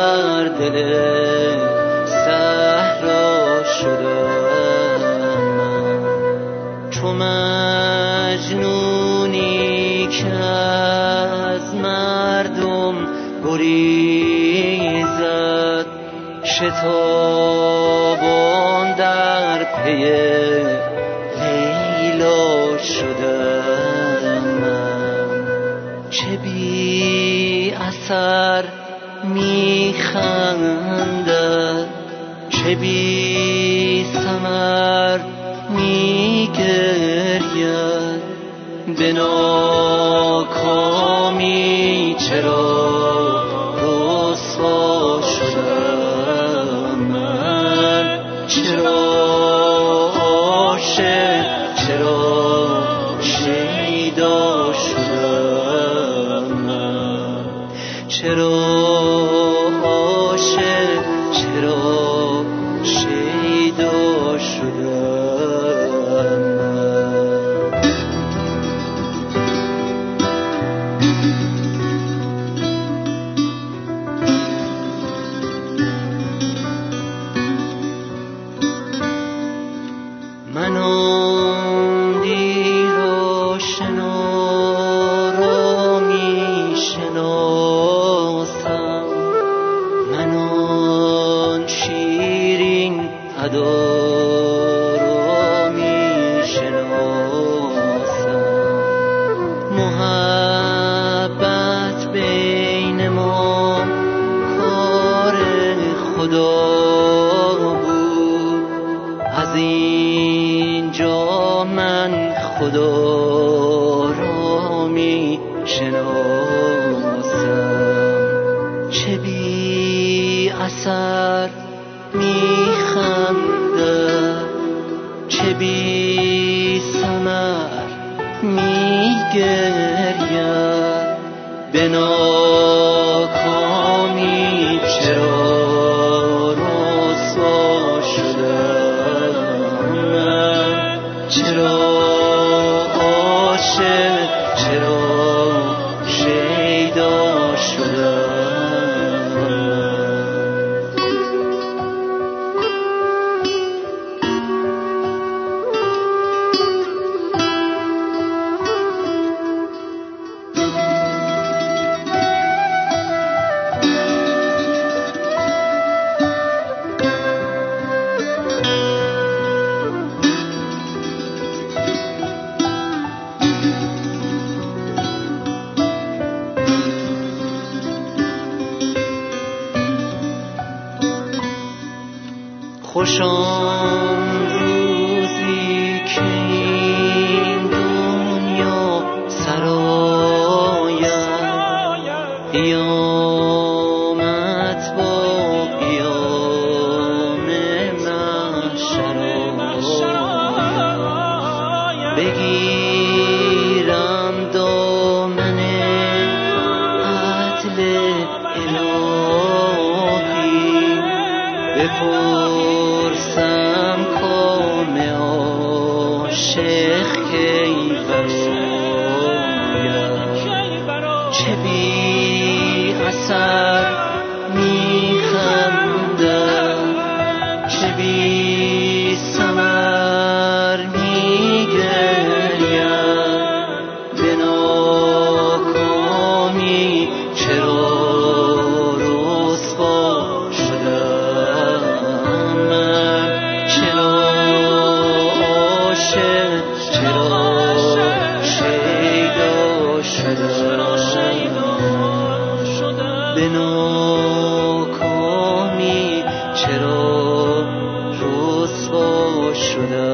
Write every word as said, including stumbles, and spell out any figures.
در دل صحرا شدم من، چو مجنونی که از مردم گریزد، شتابان در پی لیلا شدم من. چه بی اثر میخندد، چه بی ثمر میگرید، به ناکامی چرا رسوا شدم من، چرا عاشق، چرا شیدا شدم من، چرا عاشق، چرا شیدا شدم من. من آن دیر آشنا را می شناسم، من آن شیرین ادا را می شناسم. محبت بین ما کار خدا بود، از اینجا من خدا را می شناسم. چه بی اثر میخندد، چه بی ثمر میگرید، به ناکامی چرا رسوا شدم من، چرا عاشق، چرا شیدا شدم. خوش آن روزی که این دنیا سراید، قیامت با قیام محشر آید. بگیرم دامن عدل الهی، بپرسم کام عاشق کی براید. چه بی اثر میخندد، چه بی ثمر میگرید، به ناکامی چرا رسوا شدم من، چرا عاشق، چرا شیدا شدم، به ناکامی چرا رسوا شدم.